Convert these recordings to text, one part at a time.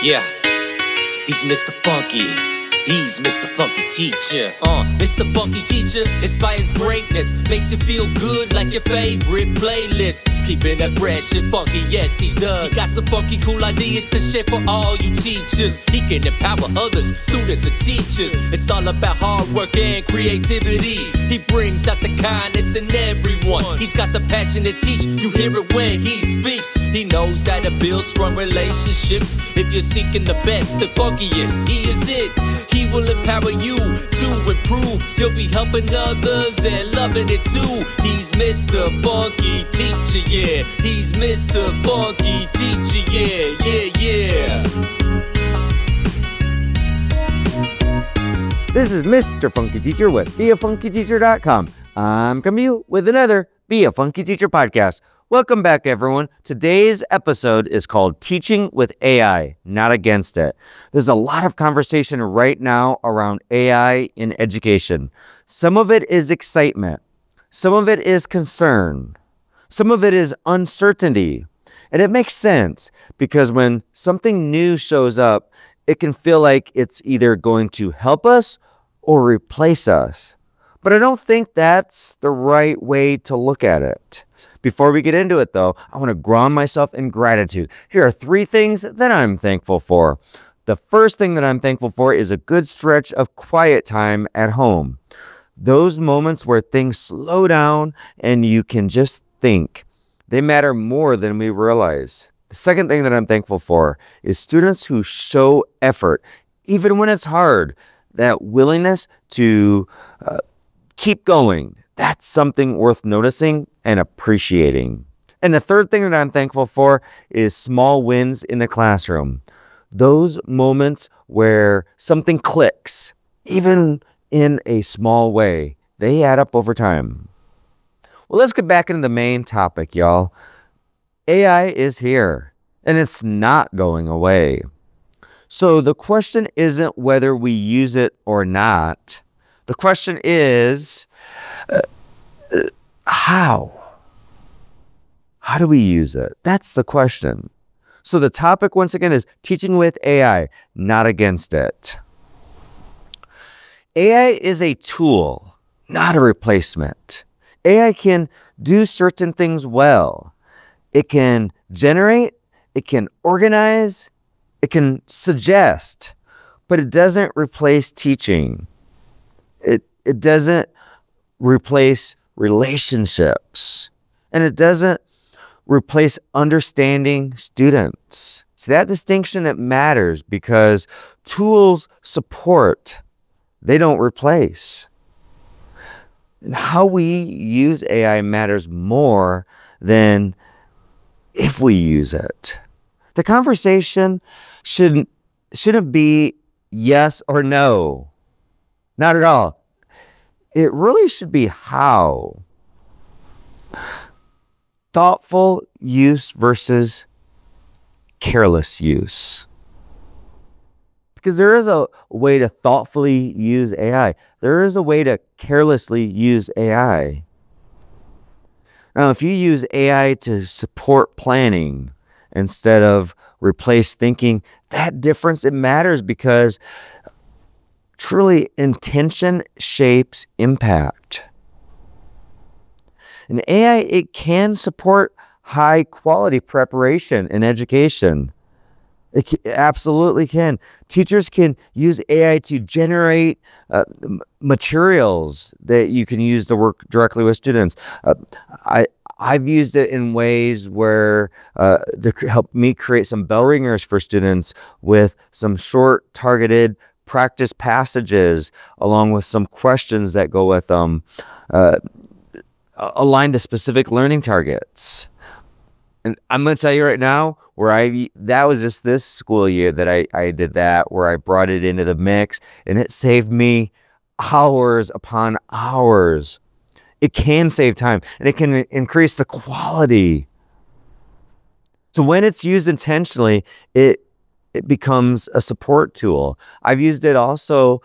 Yeah, he's Mr. Funky. He's Mr. Funky Teacher. Mr. Funky Teacher inspires greatness, makes you feel good like your favorite playlist. Keeping it fresh and funky, yes he does. He got some funky cool ideas to share for all you teachers. He can empower others, students and teachers. It's all about hard work and creativity. He brings out the kindness in everyone. He's got the passion to teach, you hear it when he speaks. He knows how to build strong relationships. If you're seeking the best, the funkiest, he is it. He will empower you to improve. You'll be helping others and loving it too. He's Mr. Funky Teacher, yeah. He's Mr. Funky Teacher, yeah, yeah, yeah. This is Mr. Funky Teacher with BeAFunkyTeacher.com. I'm coming to you with another Be a Funky Teacher podcast. Welcome back, everyone. Today's episode is called Teaching with AI, Not Against It. There's a lot of conversation right now around AI in education. Some of it is excitement. Some of it is concern. Some of it is uncertainty. And it makes sense because when something new shows up, it can feel like it's either going to help us or replace us. But I don't think that's the right way to look at it. Before we get into it, though, I want to ground myself in gratitude. Here are 3 things that I'm thankful for. The first thing that I'm thankful for is a good stretch of quiet time at home. Those moments where things slow down and you can just think. They matter more than we realize. The second thing that I'm thankful for is students who show effort, even when it's hard. That willingness to keep going. That's something worth noticing and appreciating. And the third thing that I'm thankful for is small wins in the classroom. Those moments where something clicks, even in a small way, they add up over time. Well, let's get back into the main topic, y'all. AI is here, and it's not going away. So the question isn't whether we use it or not. The question is, how? How do we use it? That's the question. So the topic, once again, is teaching with AI, not against it. AI is a tool, not a replacement. AI can do certain things well. It can generate, it can organize, it can suggest, but it doesn't replace teaching. It doesn't replace relationships, and it doesn't replace understanding students. See, that distinction, it matters because tools support, they don't replace. And how we use AI matters more than if we use it. The conversation shouldn't be yes or no. Not at all. It really should be how. Thoughtful use versus careless use. Because there is a way to thoughtfully use AI. There is a way to carelessly use AI. Now, if you use AI to support planning instead of replace thinking, that difference, it matters because truly intention shapes impact. And AI, it can support high quality preparation in education. It absolutely can. Teachers can use AI to generate materials that you can use to work directly with students. I've used it in ways where to help me create some bell ringers for students with some short targeted practice passages along with some questions that go with them aligned to specific learning targets. And I'm going to tell you right now, that was just this school year that I did that, where I brought it into the mix, and it saved me hours upon hours. It can save time, and it can increase the quality. So when it's used intentionally, it becomes a support tool. I've used it also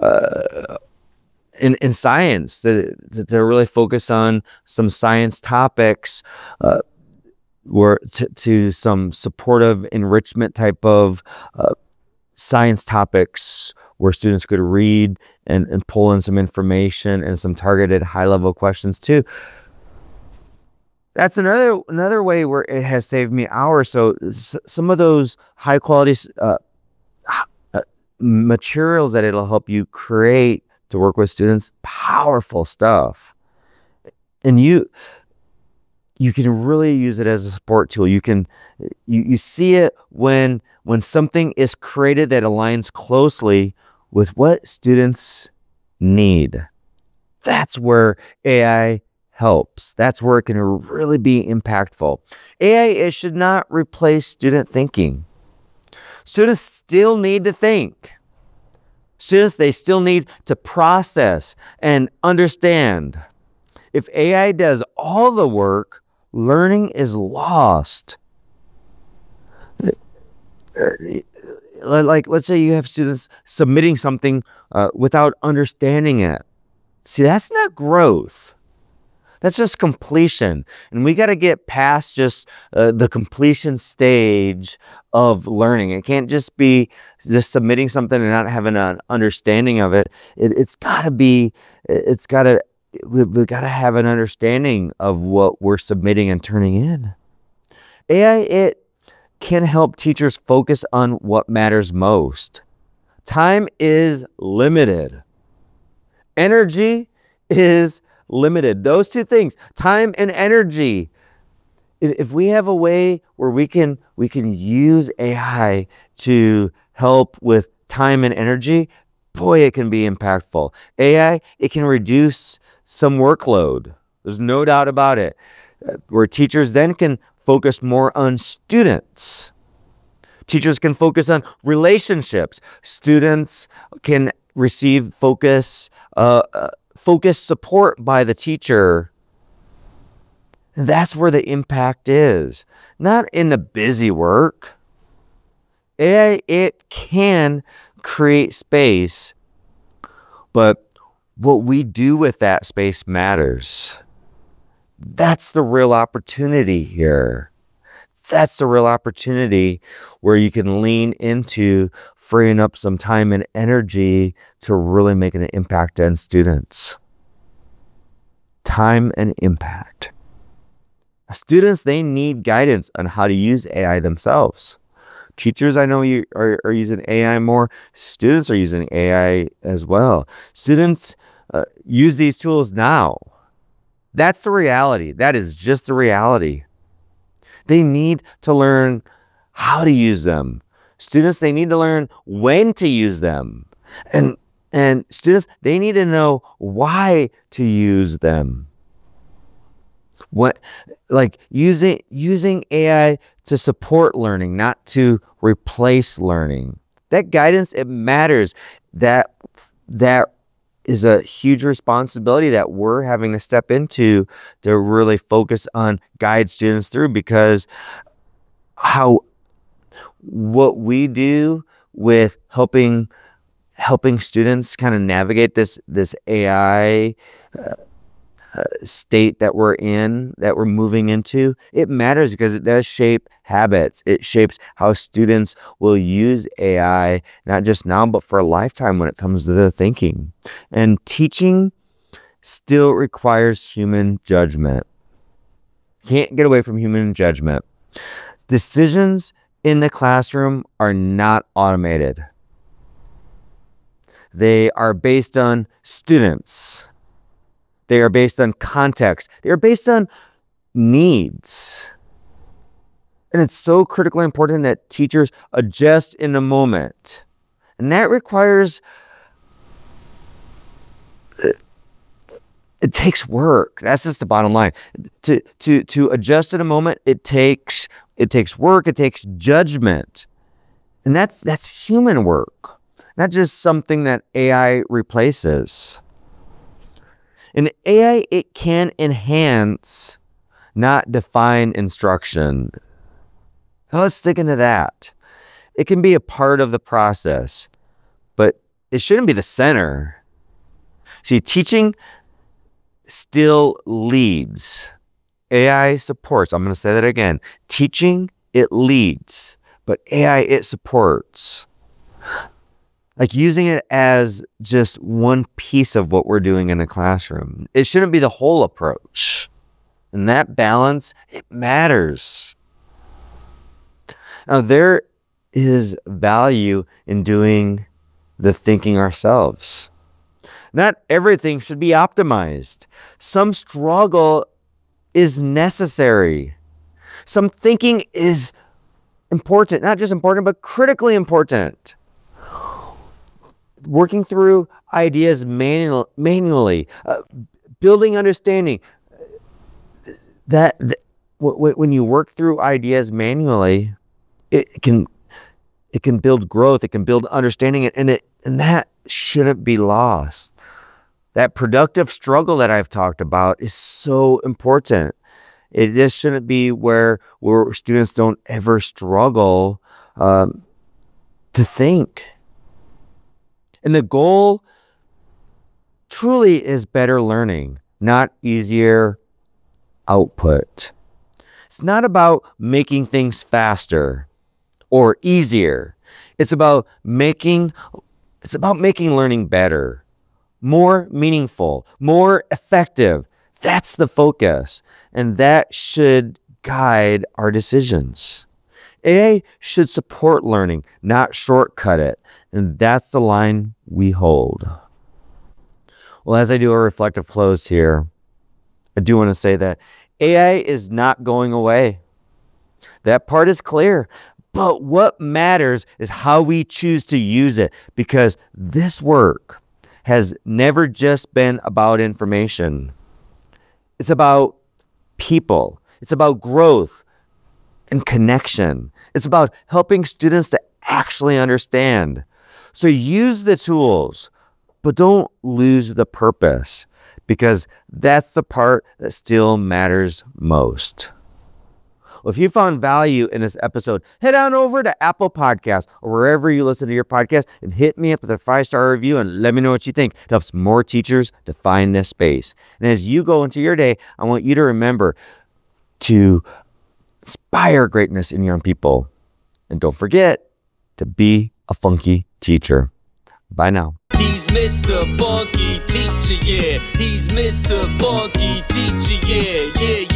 in science to really focus on some science topics. to some supportive enrichment type of science topics where students could read and pull in some information and some targeted high-level questions too. That's another way where it has saved me hours. So some of those high quality materials that it'll help you create to work with students, powerful stuff. And you can really use it as a support tool. You see it when something is created that aligns closely with what students need. That's where AI helps. That's where it can really be impactful. AI, it should not replace student thinking. Students still need to think. Students, they still need to process and understand. If AI does all the work, learning is lost. Like, let's say you have students submitting something without understanding it. See, that's not growth. That's just completion. And we got to get past just the completion stage of learning. It can't just be just submitting something and not having an understanding of it. We've got to have an understanding of what we're submitting and turning in. AI, it can help teachers focus on what matters most. Time is limited. Energy is limited. Those two things, time and energy. If we have a way where we can use AI to help with time and energy, boy, it can be impactful. AI, it can reduce some workload. There's no doubt about it. Where teachers then can focus more on students. Teachers can focus on relationships. Students can receive focused support by the teacher. That's where the impact is, not in the busy work. AI, it can create space, but what we do with that space matters. That's the real opportunity here. That's the real opportunity where you can lean into freeing up some time and energy to really make an impact on students. Time and impact. Students, they need guidance on how to use AI themselves. Teachers, I know you are using AI more. Students are using AI as well. Students use these tools now. That's the reality. That is just the reality. They need to learn how to use them. Students, they need to learn when to use them. And students, they need to know why to use them. Using AI to support learning, not to replace learning. That guidance, it matters. That is a huge responsibility that we're having to step into to really focus on guide students through, because what we do with helping students kind of navigate this AI state that we're moving into, it matters because it does shape habits. It shapes how students will use AI, not just now, but for a lifetime when it comes to their thinking. And teaching still requires human judgment. Can't get away from human judgment. Decisions in the classroom are not automated. They are based on students. They are based on context. They are based on needs. And it's so critically important that teachers adjust in the moment. And that requires, it takes work. That's just the bottom line. To adjust in a moment, it takes work, it takes judgment. And that's human work, not just something that AI replaces. And AI, it can enhance, not define instruction. Now let's dig into that. It can be a part of the process, but it shouldn't be the center. See, teaching still leads. AI supports. I'm going to say that again. Teaching, it leads, but AI, it supports. Like using it as just one piece of what we're doing in a classroom. It shouldn't be the whole approach. And that balance, it matters. Now, there is value in doing the thinking ourselves. Not everything should be optimized. Some struggle is necessary. Some thinking is important, not just important, but critically important. Working through ideas manually, building understanding. When you work through ideas manually, it can build growth. It can build understanding, and that shouldn't be lost. That productive struggle that I've talked about is so important. It just shouldn't be where students don't ever struggle to think. And the goal truly is better learning, not easier output. It's not about making things faster or easier. It's about making learning better, more meaningful, more effective. That's the focus, and that should guide our decisions. AI should support learning, not shortcut it, and that's the line we hold. Well, as I do a reflective close here, I do want to say that AI is not going away. That part is clear. But what matters is how we choose to use it, because this work has never just been about information. It's about people. It's about growth and connection. It's about helping students to actually understand. So use the tools, but don't lose the purpose, because that's the part that still matters most. Well, if you found value in this episode, head on over to Apple Podcasts or wherever you listen to your podcast and hit me up with a 5-star review and let me know what you think. It helps more teachers to find this space. And as you go into your day, I want you to remember to inspire greatness in young people. And don't forget to be a funky teacher. Bye now. He's Mr. Funky Teacher, yeah. He's Mr. Funky Teacher, yeah.